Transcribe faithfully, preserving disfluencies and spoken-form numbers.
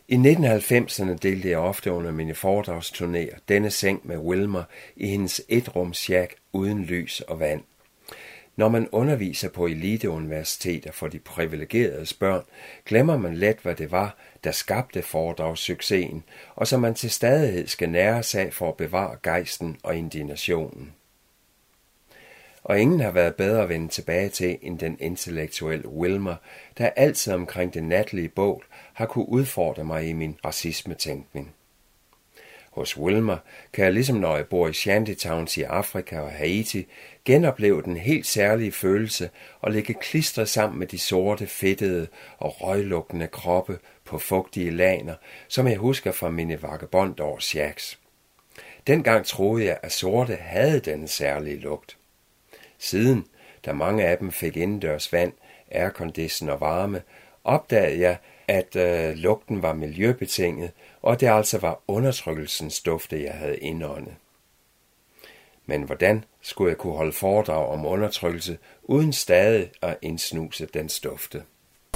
I nitten halvfemserne delte jeg ofte under mine foredragsturnéer denne seng med Wilmer i hendes etrumsshack uden lys og vand. Når man underviser på eliteuniversiteter for de privilegeredes børn, glemmer man let, hvad det var, der skabte foredragssuccesen, og som man til stadighed skal nære sig for at bevare gejsten og indignationen. Og ingen har været bedre at vende tilbage til end den intellektuelle Wilmer, der altid omkring det natlige bål har kunne udfordre mig i min racismetænkning. Hos Wilmer kan jeg, ligesom når jeg bor i shantytowns i Afrika og Haiti, genopleve den helt særlige følelse og ligge klistret sammen med de sorte, fedtede og røglugtende kroppe på fugtige laner, som jeg husker fra mine vagabondårs shacks. Dengang troede jeg, at sorte havde denne særlige lugt. Siden, da mange af dem fik indendørs vand, aircondition og varme, opdagede jeg, at øh, lugten var miljøbetinget, og det altså var undertrykkelsens dufte, jeg havde indåndet. Men hvordan skulle jeg kunne holde foredrag om undertrykkelse, uden stadig at indsnuse dens dufte?